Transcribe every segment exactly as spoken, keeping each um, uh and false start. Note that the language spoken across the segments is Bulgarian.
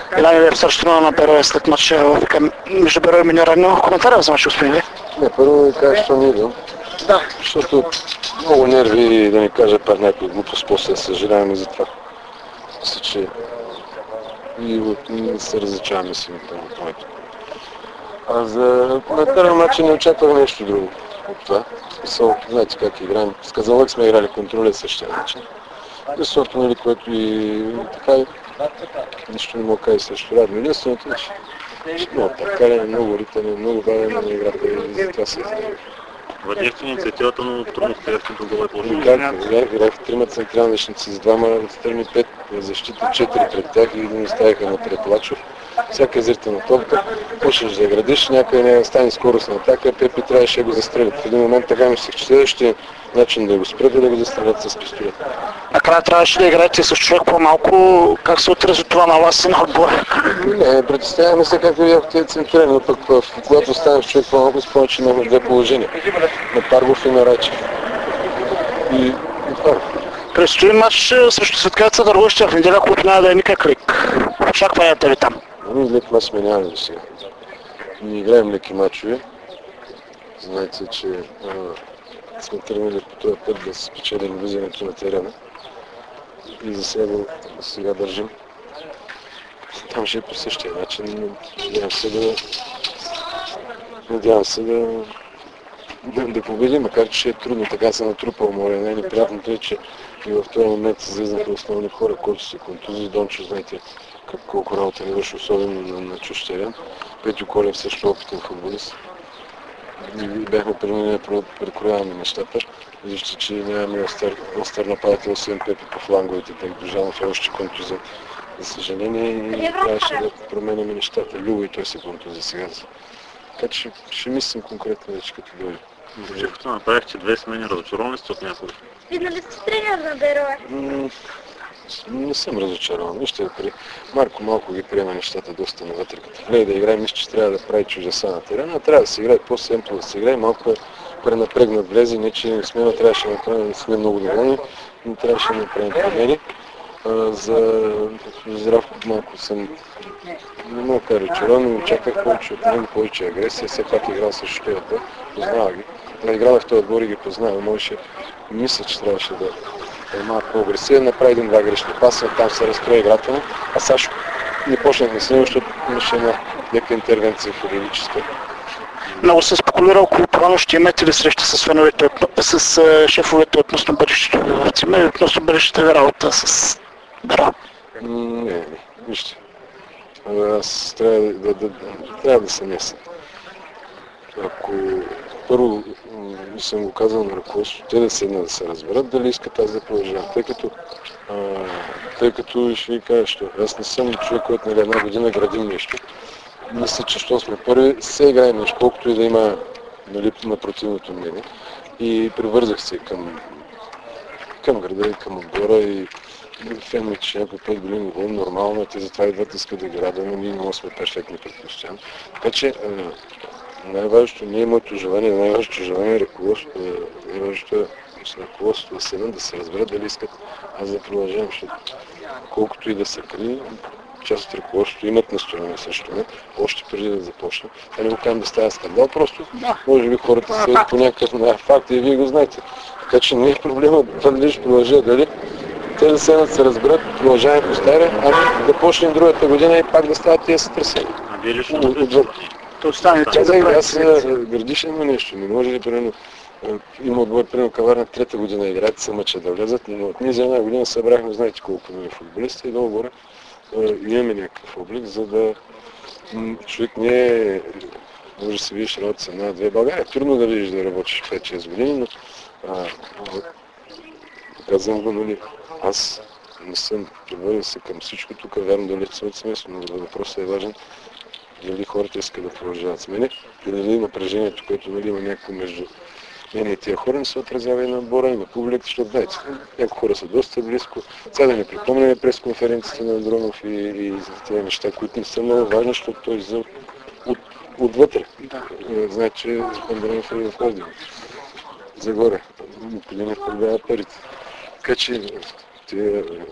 Иляни Лепсър ще на Берое след матча между Берое и Минерано. Коментаря за матча успели ли? Не, първо да кажа, що не идвам. Да. Защото много нерви и да ни кажа пак някой глупост, после съжалявам и за това. Мисля, че и от не се различаваме си на моето. А за коментар на матча не очаквах нещо друго от това. Смисъл, знаете как играем. С Казанлък сме играли контроля същия начин. Защото, нали, което и така нищо не мога да кажа срещу Радно. Единственото, че много такаля, много ритане, много бавене на играта и за това се изглежда. Владяхте инициативата, но трудно стояхте до гола и положение. Играх, играх трима централничници с двама страни, пет защита, четири пред тях и един оставиха на Треплачов. Всяка изритана топка, почнеш да градиш, някъде не стане скорост на атака, Пепи трябваше да го застрелят. В един момент така мислех, че следващия начин да го спрят, да го застрелят с пистолет. Накрая трябваше да играете с човек по-малко. Как се отрази това на вас и на отбора? Не, представяме се как видяхте центрирани, но пък когато станеш човек по-малко, спомня, че имаме две положения. На Паргов и на Рачев. И, и това. Предстои матч срещу Светкавица Дъргоща в неделя, който няма да е никак лек. Очакванията ви там? Ами лек мач сме нямали до сега. Ние играем леки мачове. Знаете, че а, сме тръгнали по този път да спечелим влизането на терена. И за сега, сега държим. Там ще е по същия начин. Надявам се да... Надявам се да... да победим, макар че ще е трудно, така се натрупал море. Най-неприятното е, че и в този момент излезнаха основни хора, които се контузи. Дончо, знаете колко работа не върши, особено на, на чужд терен. Петю Колев също опитен футболист. И бяхме принудени да прекрояваме нещата. Вижте, че нямаме остър, остър нападател, освен Пепи по фланговете, тъй като Жанов е още контузен. За съжаление, и трябваше да променяме нещата. Любо и той се контузи сега. Така че ще мислим конкретно вече като дойде. Живото направихте две смени, разочаровани сте от някой? Видно ли сте тренер на Берое? Не съм разочарован. Вижте, при Марко малко ги приема нещата доста навътре. Като влезе да играе, мисля, че трябва да прави чуждеса на терена, а трябва да се играе по-семпло, да се играе малко пренапрегнат влезе, не че смена трябваше да направим, не сме много доволни, но трябваше да направим промени. За Здравко малко съм не мога да кажа разочарован, но очаквах повече от него, повече агресия, все пак играл също този отбор, познава ги. Да играла в този отбор и ги познава, можеше, мисля, че трябваше да е малко по-агресивен, направи един-два грешни паса, там се разстрои играта му, а Сашо не почнахме с него, защото имаше една лека интервенция хирургическа. Много се спекулира около това, но ще имате ли среща с феновете, с шефовете относно бъдещето в Цима и относно бъдещата ви работа с Бера? Не, не, вижте. Аз трябва да, да, да, трябва да се меся. Ако първо съм го казал на ръководството, те да седнат да се разберат дали искат аз да продължавам. Тъй като, а, тъй като ще ви кажа, що аз не съм човек, който нали една година градим нещо. Мисля, че що сме първи, се играем нещо, колкото и да има нали, на противното мнение. И привързах се към, към града и към отбора и фенми, че някой път били много нормално, а те затова идват искат да ги радваме, ние не сме перфектни предпостоянно. Така че най-важното не е моето желание, най-важното желание е ръководството, най-важното е ръководството да седнат, да се разберат дали искат аз да продължавам, защото колкото и да се крие, част от ръководството имат настроение също, не? Още преди да започна. А не го казвам да става скандал, просто може би хората се по някакъв факт и вие го знаете. Така че не е проблема дали ще продължа, дали те да седнат се разберат, продължаваме по стария, ами да почнем другата година и пак да стават тия сътресения. А вие лично да То стане Тя да аз градиш едно нещо. Не може ли, примерно, има отбор, примерно Каварна трета година играят, се мъчат да влезат, но ние за една година събрахме, знаете колко нови футболисти и долу горе имаме някакъв облик, за да човек не е, може да се видиш работа с една-две. България е трудно да видиш да работиш пет-шест години, но а, казвам го, нали, аз не съм прибързал се към всичко тук, вярно дали съм от семейство, но въпросът е важен дали хората искат да продължават с мене и дали напрежението, което нали, има някакво между мен и тия хора, не се отразява и на отбора, и на публиката, защото знаете, някои хора са доста близко. Сега да не припомняме през конференцията на Андронов и, и за тези неща, които не са много важни, защото той излиза от, от, отвътре. Да. Знаете, че Андронов е в Холдинг. Загоре. Никъде не продава парите. Така че тия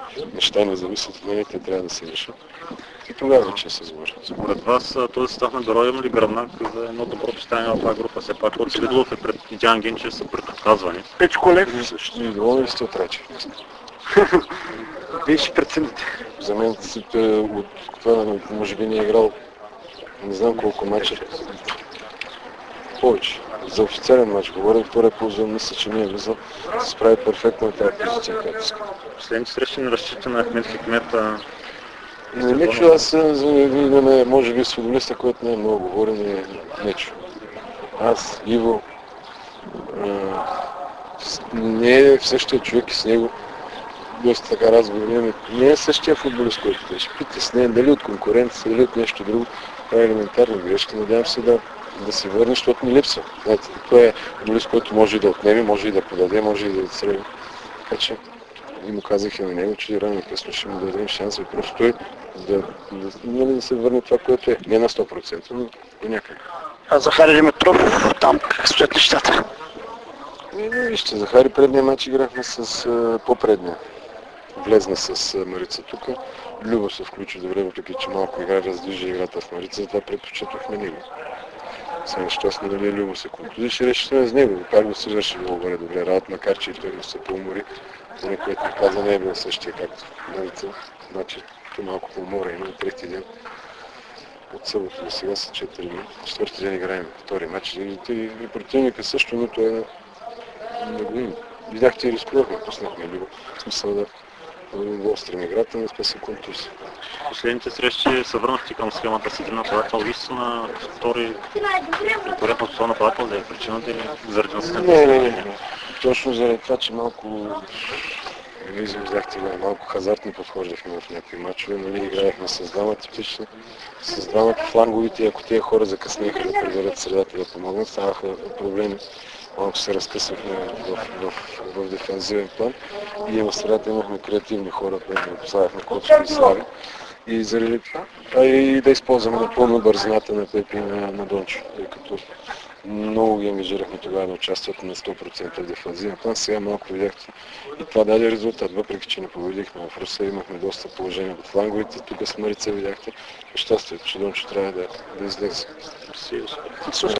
неща не зависят от мен, те трябва да се решат. И тогава вече се сложи. Според вас този състав на Берой има ли гръбнак за едно добро състояние в тази група? Все пак от Свидлов е пред Диан Генчев са пред отказвани. Печко Лев също. И доволни ли сте от Рачев? Вие ще прецените. За мен от това може би не е играл не знам колко мача. Повече. За официален мач говоря, втория ползван, мисля, че не е влизал, се справи перфектно на тази позиция, която иска. Последните срещи не разчита на Ахмед Хикмета. Не, не чу, аз имаме, може би, с футболиста, който не е много говори, не, не чу. Аз, Иво, а, не е същия човек и с него, доста така разговори, не е същия футболист, който беше. Пита с нея дали от конкуренция, дали от нещо друго, прави елементарни грешки, надявам се да, да се върне, защото ни липсва. Знаете, той е футболист, който може и да отнеме, може и да подаде, може и да отстрели. Така че и му казах и на него, че рано късно ще му дадем шанс и просто той да, да, да, да се върне това, което е. Не на сто процента, но до някъде. А Захари Димитров, там как стоят нещата? И, вижте, Захари предния матч играхме с а, по-предния. Влезна с а, Марица тук. Любо се включи добре, въпреки че малко игра раздвижи играта в Марица, затова предпочетохме него. Съм нещастно дали Любо се контузи, ще решим с него. Пак го се върши много добре работа, макар че и той се поумори. Поне което ми каза, не е бил същия както Марица. Значи той малко по-умора има трети ден. От събота до сега са четири дни. Четвърти ден играем втори матч. И, и, и противника също, но той е на години. Видяхте и рискувахме, пуснахме Любо. В смисъл да да острим играта, но сме се контузи. Последните срещи се върнахте към схемата с един нападател. Вие сте на втори конкурентно това нападател, да е причината или заради насъден? Не, не, не. Точно заради това, че малко измизляхте малко хазартни подхождахме в някакви мачове, нали, играехме с двама типични, с двамата фланговите, ако тези хора закъснеха да приберат средата да помогнат, ставаха проблеми. Малко се разкъсвахме в, в, в, в дефензивен план и в средата имахме креативни хора, които поставяхме Коцки и Слави. И заради това, а и да използваме напълно бързината на Пепи и на, на Дончо, тъй като много ги ангажирахме тогава да участват на сто процента в дефанзивен план. Сега малко видяхте и това даде резултат, въпреки че не победихме в Руса, имахме доста положение от фланговите, тук с Марица видяхте. Щастието, че Дончо трябва да, да излезе.